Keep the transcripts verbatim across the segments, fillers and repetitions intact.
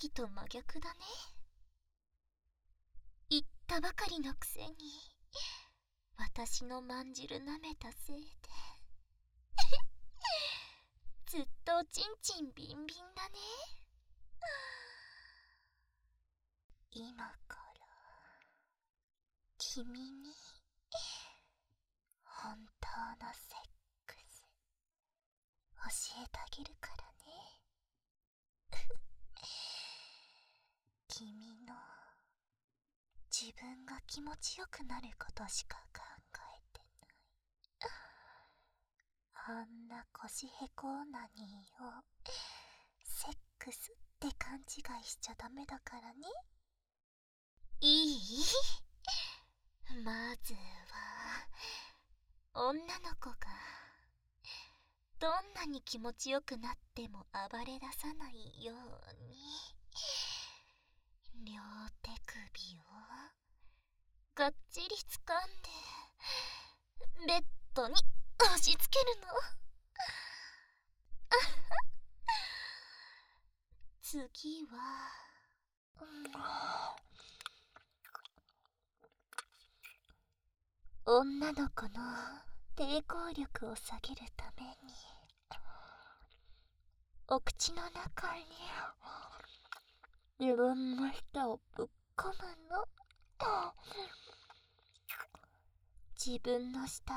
きと真逆だね。言ったばかりのくせに私のまんじる舐めたせいでずっとおちんちんビンビンだね。今から君に本当のセックス教えてあげるからね。君の自分が気持ちよくなることしか考えてない。あんな腰へこオナニーをセックスって勘違いしちゃダメだからね。いい？まずは女の子がどんなに気持ちよくなっても暴れ出さないように両手首をがっちり掴んでベッドに押し付けるの。次は、うん、女の子の抵抗力を下げるためにお口の中に自分の舌をぶっ込むの。自分の舌を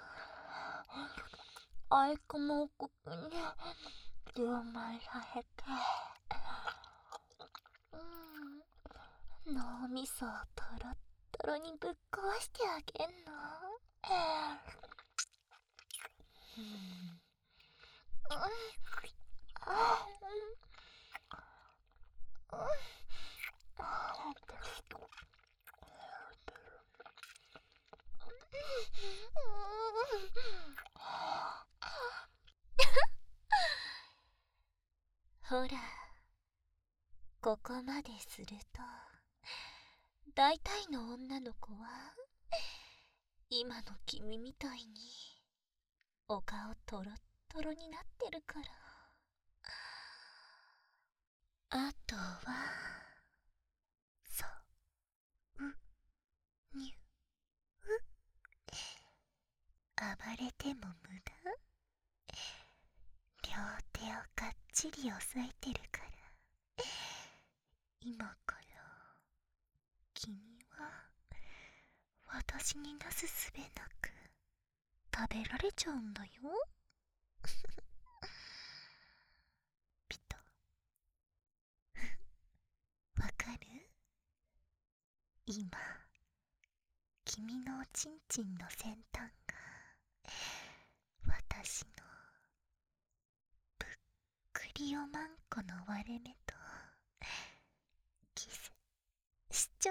アイクの奥に充満させて、うん、脳みそをトロットロにぶっ壊してあげんの。うん、うん、あ、うん、うん、ほら、ここまですると大体の女の子は今の君みたいにお顔トロットロになってるから。あとはそうにゅう、暴れても無駄。両手をがっちり押さえてるから、今から君は私になすすべなく食べられちゃうんだよ。ピトわかる？今君のおちんちんの先端が私のぶっくりおまんこの割れ目とキスしちゃった。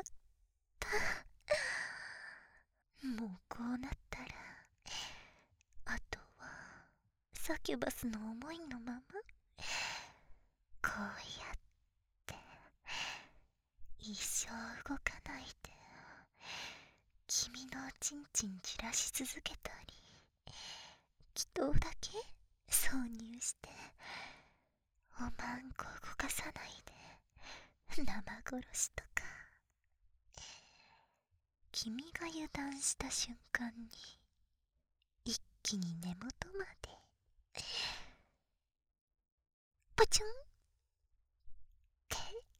もうこうなったらあとはサキュバスの思いのままこうやって一生動かないで君のおちんちんじらし続けたり、気筒だけ挿入しておまんこ動かさないで生殺しとか。君が油断した瞬間に一気に根元までパチュンって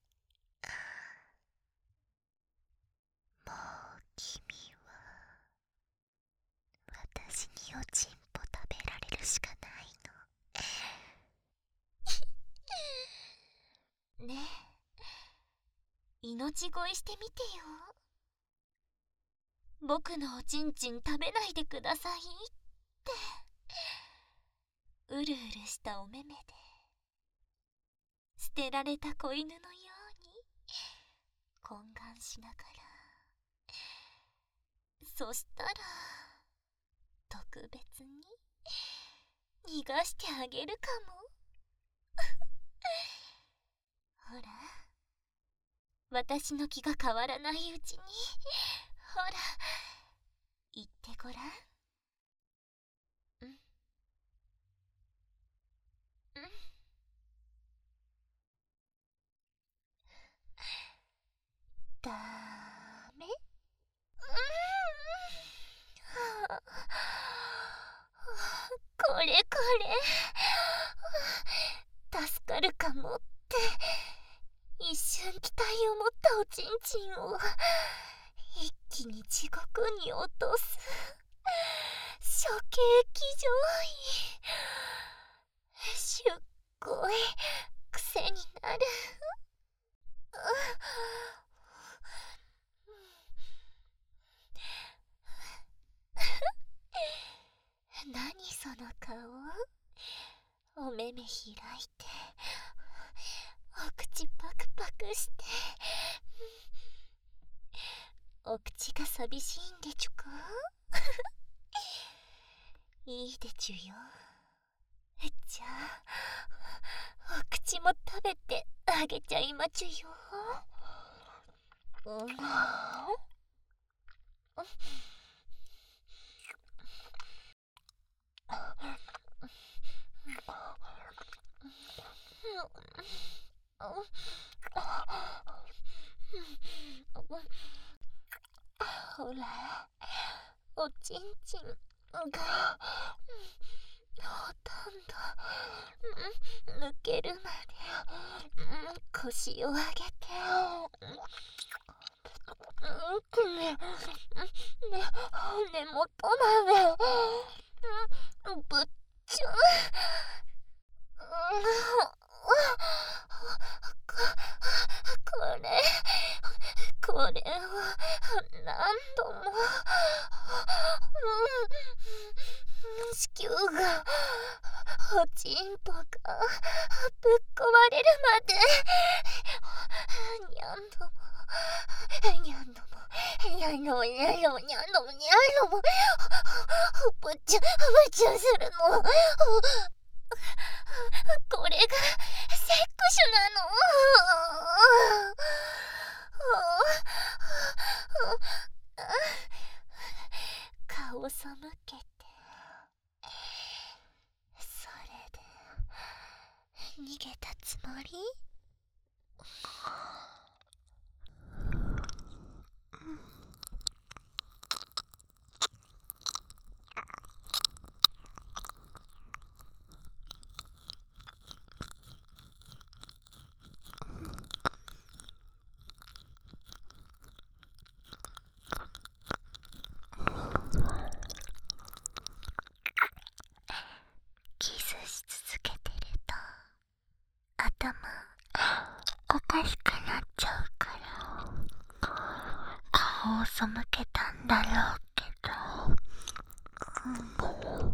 もう君は私におちんぽ食べられるしかないの。ねえ、命乞いしてみてよ。僕のおちんちん食べないでくださいってうるうるしたお目目で捨てられた子犬のように懇願しながら、そしたら特別に逃がしてあげるかも。ほら、私の気が変わらないうちに、ほら言ってごらん。うん、うん、 るかもって一瞬期待を持ったおちんちんを一気に地獄に落とす処刑騎乗位。すっごい癖になる。何その顔。お目目開いてお口パクパクして、お口が寂しいんでちゅか。いいでちゅよ。じゃあお口も食べてあげちゃいまちゅよ。うん、ほら、おちんちんがほとんど抜けるまで腰を上げて、ね、根元までぶっちゅん。これこれは何度も子宮がおちんぽがぶっ壊れるまでにゃんどもにゃんどもにゃんどもにゃんどもにゃんどもにゃんどもぶっちゅぶっちゅするの。これがセックスなの。顔背けて、それで逃げたつもり？キスし続けてると頭おかしくなっちゃうから、顔を背けたんだろうけど、うん、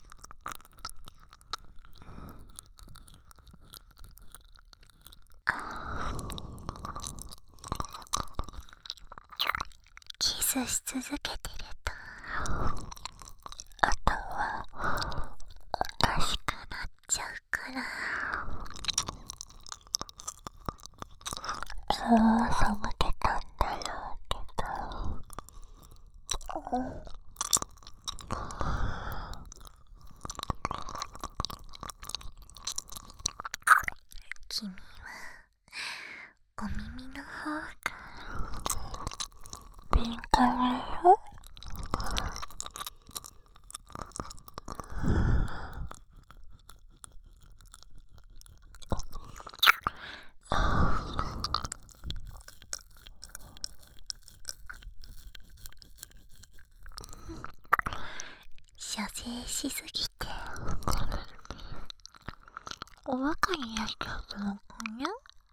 キスし続けてるとあとはおかしくなっちゃうから、顔を背けたんだろうけど、うん、君はお耳の方が敏感よ。射精しすぎておバカになっちゃうのかにゃ。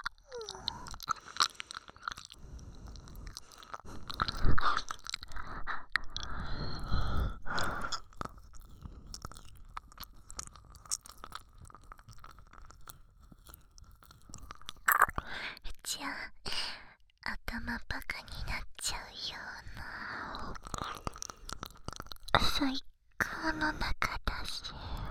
じゃあ頭バカになっちゃうような最高の中だし、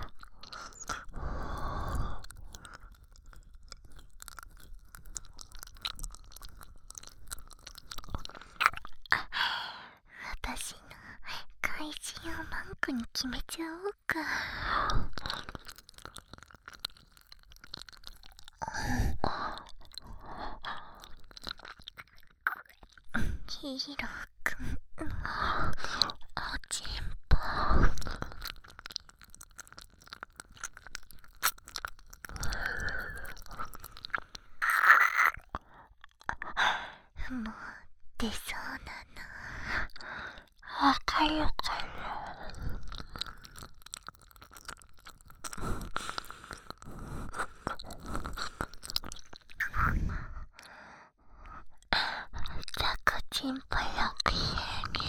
私の怪人をマンクに決めちゃおうか。ヒーローくん、おちんぽってそうなわかるかな。ザコチンポのくせに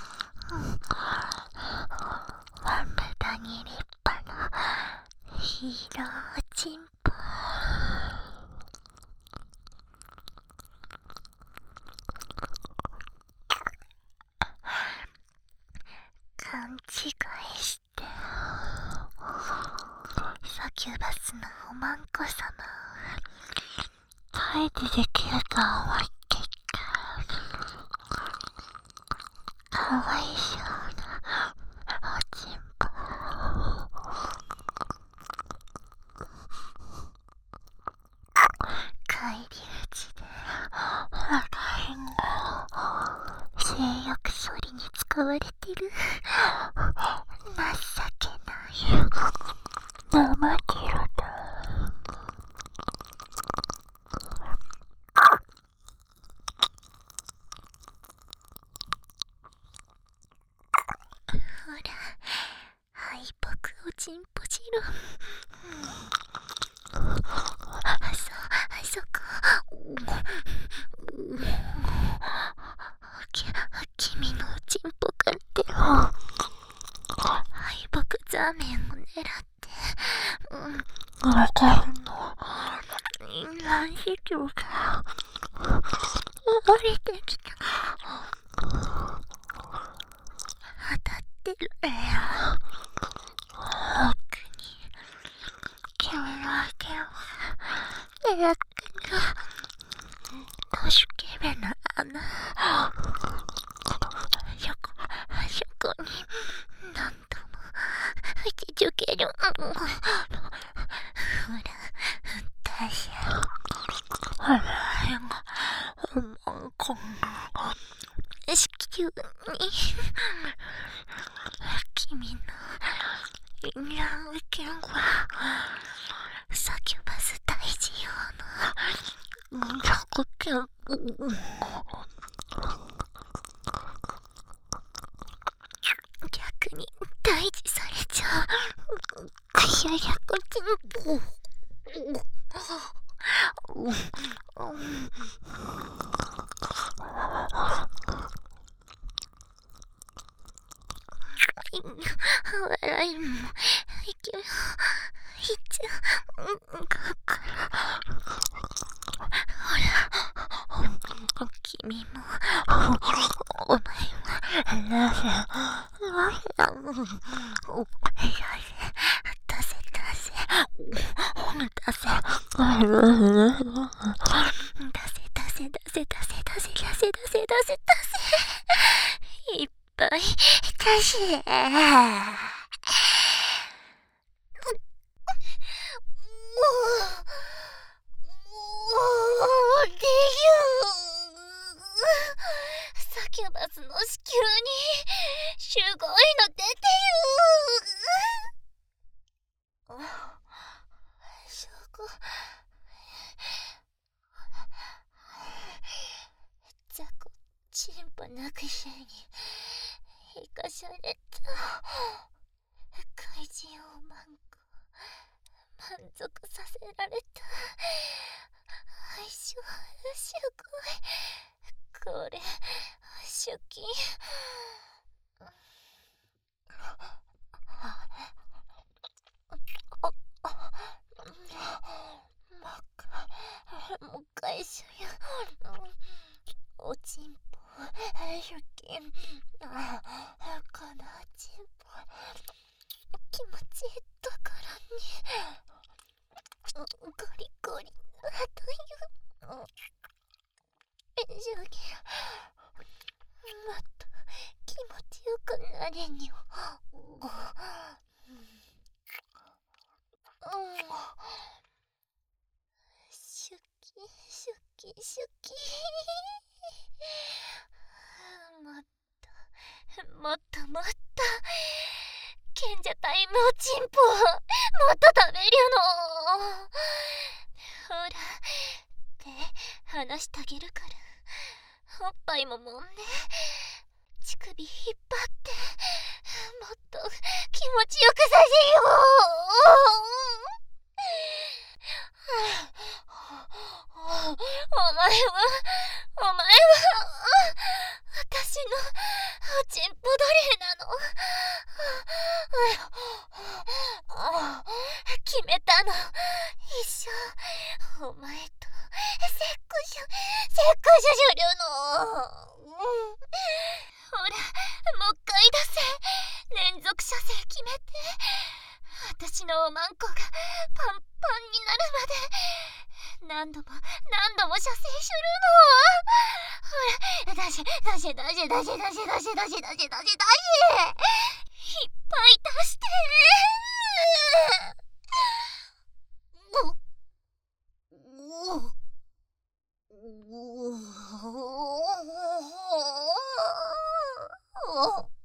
まぶたに立派なヒーローチンポ。勘違いしてサキュバスのおまんこさま退治できると思っていた。かわいそうなおちんぽ。返り討ちで私が性欲処理に使われてる。情けない生きろだ。 ほら、敗北おちんぽじろ。あ、そ、あそこ。き、君のおちんぽかって敗北ザーメンを狙って、うん、 わかるの。 卵子球が降りてきた。当たってるよ。奥に君の手を描くの。都市警備の穴。そこ、そこに何度も吹きつける。ほら、私あらへんがおまんこが子宮に君の陰卵剣はサキュバス大事用の弱点。 逆に退治されちゃう。くややこちんぽ。笑いも息もいっちゃうからほら君もお前はなぜなぜだもん出せ出せ出せ出せ出せ出せ出せ出せ出せ出せ出せ出せいっぱい出せサキュバスの子宮にすごいの出てる。そこザコチンポなくせに生かされた。怪人をマンコ満足させられた。相性すごい。これ初期もう返しよ。おちんぽ初期あこのおちんぽ気持ちいいところにゴリゴリあという上下もっと気持ちよくなれにょ。シュキシュキシュキもっともっともっと賢者タイムおちんぽもっと食べるの。ほら手離してあげるからおっぱいももんね。乳首引っ張ってもっと気持ちよくさせよう。お前はお前は私のおちんぽ奴隷なの。決めたの。一生お前とセックスセックスするの。ほら、もう一回出せ。連続射精決めて。私のおまんこがパンパンになるまで何度も何度も射精するの。ほら、出せ出せ出せ出せ出せ出せ出せ出せ出せ出せ。いっぱい出して。おおおおおおおお